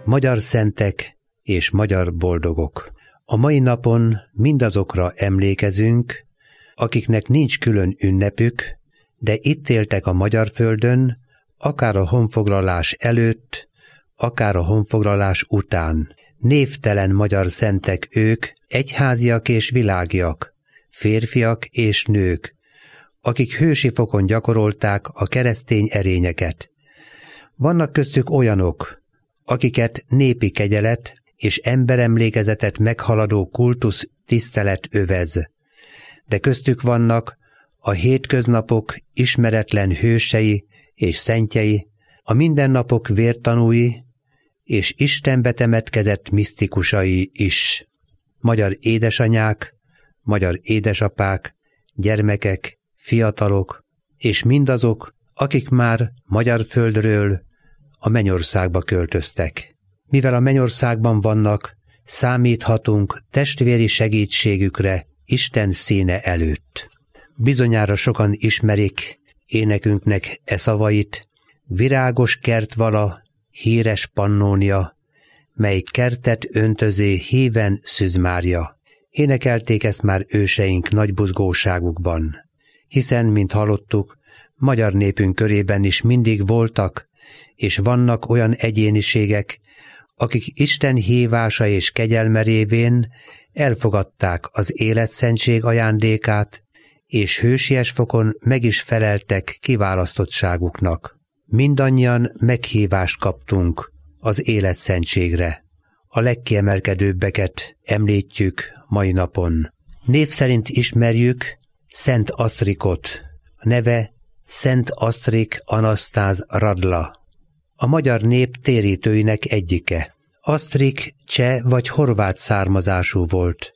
magyar szentek és magyar boldogok. A mai napon mindazokra emlékezünk, akiknek nincs külön ünnepük, de itt éltek a magyar földön, akár a honfoglalás előtt, akár a honfoglalás után. Névtelen magyar szentek ők, egyháziak és világiak, férfiak és nők, akik hősi fokon gyakorolták a keresztény erényeket. Vannak köztük olyanok, akiket népi kegyelet és emberemlékezetet meghaladó kultusz tisztelet övez, de köztük vannak a hétköznapok ismeretlen hősei és szentjei, a mindennapok vértanúi és Istenbe temetkezett misztikusai is. Magyar édesanyák, magyar édesapák, gyermekek, fiatalok, és mindazok, akik már magyar földről a mennyországba költöztek. Mivel a mennyországban vannak, számíthatunk testvéri segítségükre Isten színe előtt. Bizonyára sokan ismerik énekünknek e szavait: virágos kert vala, híres Pannónia, mely kertet öntözé híven Szűzmárja. Énekelték ezt már őseink nagy buzgóságukban, hiszen, mint hallottuk, magyar népünk körében is mindig voltak, és vannak olyan egyéniségek, akik Isten hívása és kegyelme révén elfogadták az életszentség ajándékát, és hősies fokon meg is feleltek kiválasztottságuknak. Mindannyian meghívást kaptunk az életszentségre. A legkiemelkedőbbeket említjük mai napon. Név szerint ismerjük Szent Asztrikot, neve Szent Asztrik Anasztáz Radla. A magyar nép térítőinek egyike. Asztrik cseh vagy horvát származású volt.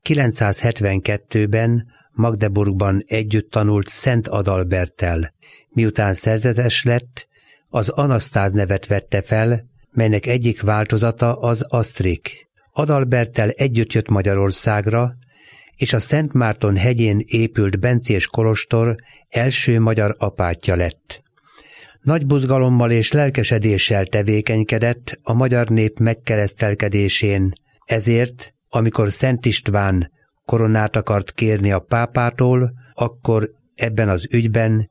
972-ben Magdeburgban együtt tanult Szent Adalberttel. Miután szerzetes lett, az Anasztáz nevet vette fel, melynek egyik változata az Asztrik. Adalberttel együtt jött Magyarországra, és a Szent Márton hegyén épült bencés kolostor első magyar apátja lett. Nagy buzgalommal és lelkesedéssel tevékenykedett a magyar nép megkeresztelkedésén, ezért, amikor Szent István koronát akart kérni a pápától, akkor ebben az ügyben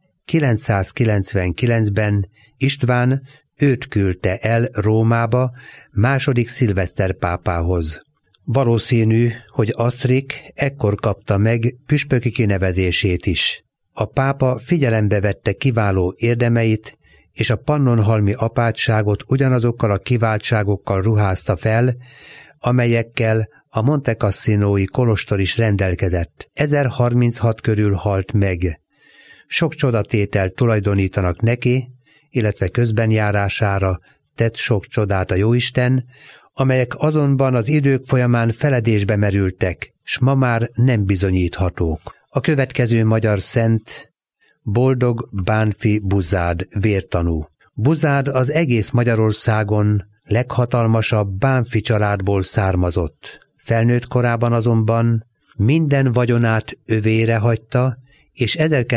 999-ben István őt küldte el Rómába második Szilveszter pápához. Valószínű, hogy Asztrik ekkor kapta meg püspöki kinevezését is. A pápa figyelembe vette kiváló érdemeit, és a pannonhalmi apátságot ugyanazokkal a kiváltságokkal ruházta fel, amelyekkel a Monte Cassinói kolostor is rendelkezett. 1036 körül halt meg. Sok csodatételt tulajdonítanak neki, illetve közbenjárására tett sok csodát a Jóisten, amelyek azonban az idők folyamán feledésbe merültek, s ma már nem bizonyíthatók. A következő magyar szent Boldog Bánffy Buzád vértanú. Buzád az egész Magyarországon leghatalmasabb Bánffy családból származott. Felnőtt korában azonban minden vagyonát övére hagyta, és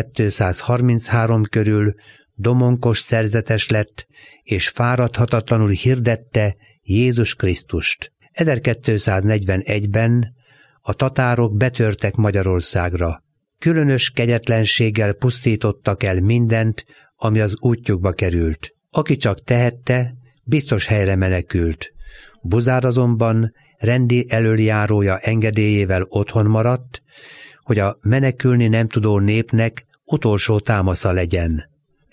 1233 körül domonkos szerzetes lett, és fáradhatatlanul hirdette Jézus Krisztust. 1241-ben a tatárok betörtek Magyarországra. Különös kegyetlenséggel pusztítottak el mindent, ami az útjukba került. Aki csak tehette, biztos helyre menekült. Buzád azonban rendi elöljárója engedélyével otthon maradt, hogy a menekülni nem tudó népnek utolsó támasza legyen.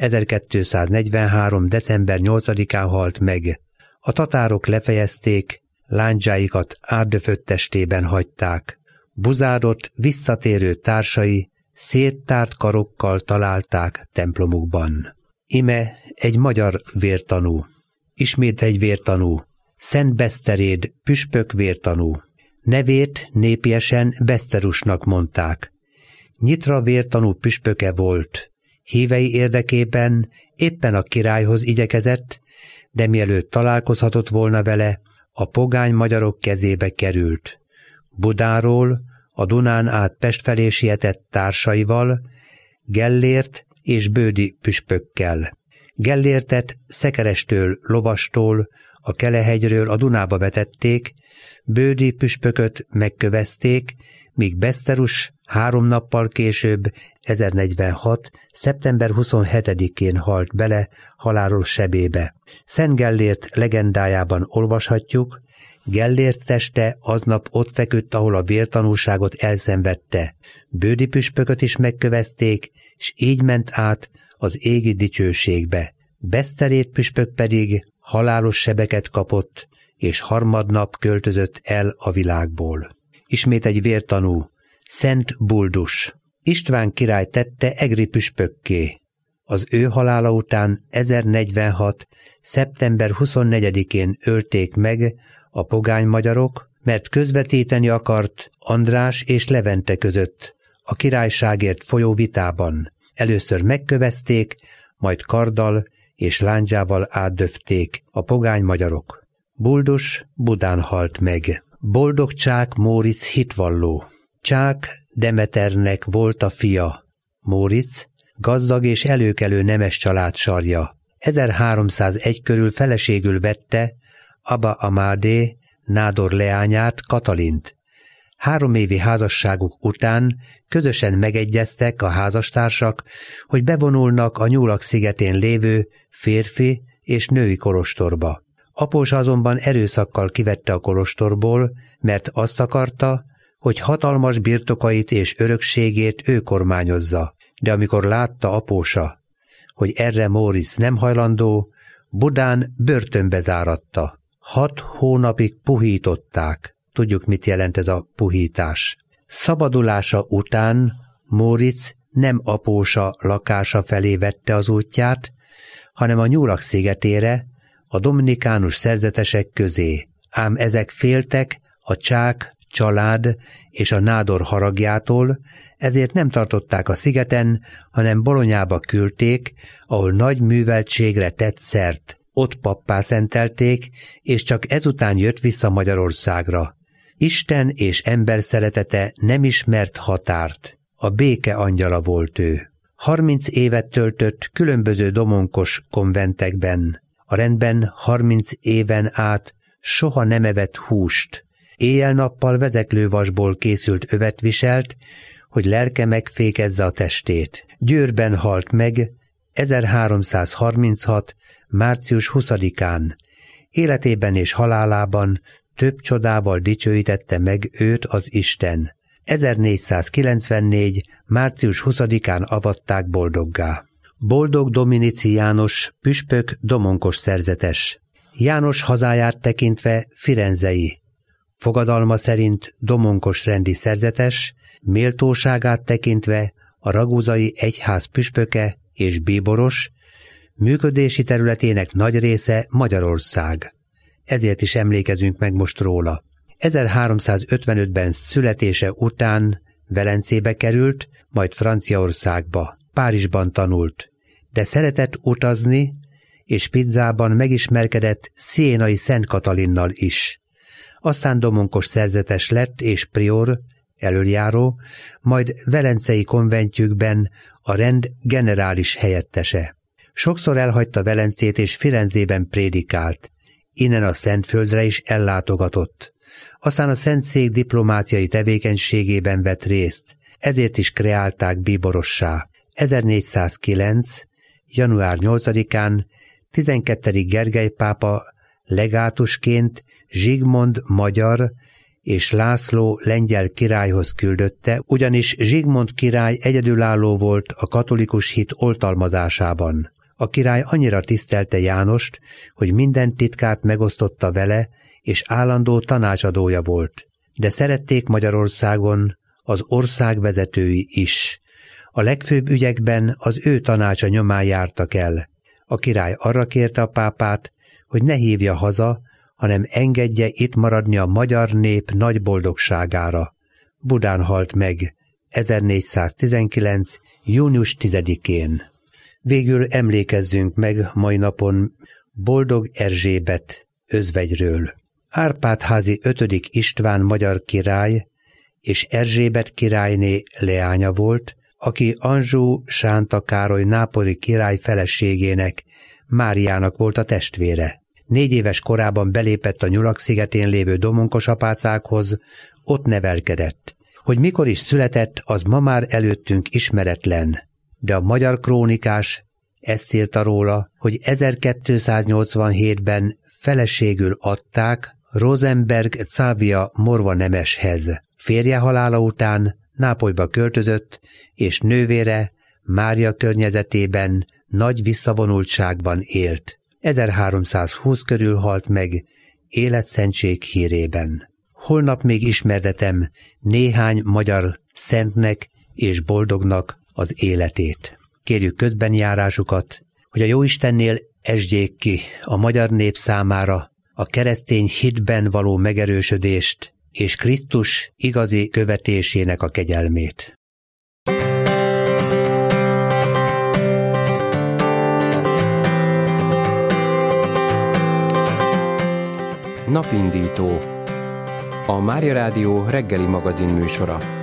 1243. december 8-án halt meg. A tatárok lefejezték, lándzsáikat átdöfött testében hagyták. Buzádot visszatérő társai széttárt karokkal találták templomukban. Ime egy magyar vértanú. Ismét egy vértanú. Szent Beszteréd püspök vértanú. Nevét népiesen Beszterusnak mondták. Nyitra vértanú püspöke volt. Hívei érdekében éppen a királyhoz igyekezett, de mielőtt találkozhatott volna vele, a pogány magyarok kezébe került. Budáról a Dunán át Pest felé sietett társaival, Gellért és Bődi püspökkel. Gellértet Szekerestől, Lovastól, a Kelehegyről a Dunába vetették, Bődi püspököt megkövezték, míg Beszterus 3 nappal később, 1046. szeptember 27-én halt bele halálos sebébe. Szent Gellért legendájában olvashatjuk, Gellért teste aznap ott feküdt, ahol a vértanúságot elszenvedte. Bődi püspököt is megkövezték, s így ment át az égi dicsőségbe. Beszterét püspök pedig halálos sebeket kapott, és harmadnap költözött el a világból. Ismét egy vértanú, Szent Buldus. István király tette egri püspökké. Az ő halála után 1046. szeptember 24-én ölték meg a pogány magyarok, mert közvetíteni akart András és Levente között a királyságért folyó vitában. Először megkövezték, majd karddal és lándzsával átdöfték a pogány magyarok. Buldus Budán halt meg. Boldog Csák Móricz hitvalló. Csák Demeternek volt a fia. Móricz gazdag és előkelő nemes család sarja. 1301 körül feleségül vette Aba Amádé nádor leányát, Katalint. 3 évi házasságuk után közösen megegyeztek a házastársak, hogy bevonulnak a Nyulak szigetén lévő férfi és női kolostorba. Apósa azonban erőszakkal kivette a kolostorból, mert azt akarta, hogy hatalmas birtokait és örökségét ő kormányozza. De amikor látta apósa, hogy erre Móricz nem hajlandó, Budán börtönbe záratta. 6 hónapig puhították. Tudjuk, mit jelent ez a puhítás. Szabadulása után Móricz nem apósa lakása felé vette az útját, hanem a Nyulak szigetére, a dominikánus szerzetesek közé. Ám ezek féltek a Csák család és a nádor haragjától, ezért nem tartották a szigeten, hanem Bolonyába küldték, ahol nagy műveltségre tett szert. Ott pappá szentelték, és csak ezután jött vissza Magyarországra. Isten és ember szeretete nem ismert határt. A béke angyala volt ő. 30 évet töltött különböző domonkos konventekben. A rendben 30 éven át soha nem evett húst. Éjjel-nappal vezeklővasból készült övet viselt, hogy lelke megfékezze a testét. Győrben halt meg 1336. március 20-án. Életében és halálában több csodával dicsőítette meg őt az Isten. 1494. március 20-án avatták boldoggá. Boldog Dominici János püspök domonkos szerzetes. János hazáját tekintve firenzei. Fogadalma szerint domonkos rendi szerzetes, méltóságát tekintve a raguzai egyház püspöke és bíboros, működési területének nagy része Magyarország. Ezért is emlékezünk meg most róla. 1355-ben születése után Velencébe került, majd Franciaországba, Párizsban tanult, de szeretett utazni, és Pizzában megismerkedett Sienai Szent Katalinnal is. Aztán domonkos szerzetes lett és prior, elöljáró, majd velencei konventjükben a rend generális helyettese. Sokszor elhagyta Velencét és Firenzében prédikált, innen a Szentföldre is ellátogatott. Aztán a Szentszék diplomáciai tevékenységében vett részt, ezért is kreálták bíborossá. 1409. január 8-án 12. Gergely pápa legátusként Zsigmond magyar és László lengyel királyhoz küldötte, ugyanis Zsigmond király egyedülálló volt a katolikus hit oltalmazásában. A király annyira tisztelte Jánost, hogy minden titkát megosztotta vele, és állandó tanácsadója volt. De szerették Magyarországon az ország vezetői is. A legfőbb ügyekben az ő tanácsa nyomán jártak el. A király arra kérte a pápát, hogy ne hívja haza, hanem engedje itt maradni a magyar nép nagy boldogságára. Budán halt meg 1419. június 10-én. Végül emlékezzünk meg mai napon Boldog Erzsébet özvegyről. Árpád-házi 5. István magyar király és Erzsébet királyné leánya volt, aki Anjou Sánta Károly nápolyi király feleségének, Máriának volt a testvére. 4 éves korában belépett a Nyulak szigetén lévő domonkos apácákhoz, ott nevelkedett. Hogy mikor is született, az ma már előttünk ismeretlen, de a magyar krónikás ezt írta róla, hogy 1287-ben feleségül adták Rosenberg Xávia morva nemeshez. Férje halála után Nápolyba költözött, és nővére Mária környezetében nagy visszavonultságban élt. 1320 körül halt meg életszentség hírében. Holnap még ismertetem néhány magyar szentnek és boldognak az életét. Kérjük közbenjárásukat, hogy a Jóistennél esdjék ki a magyar nép számára a keresztény hitben való megerősödést és Krisztus igazi követésének a kegyelmét. Napindító. A Mária Rádió reggeli magazin műsora.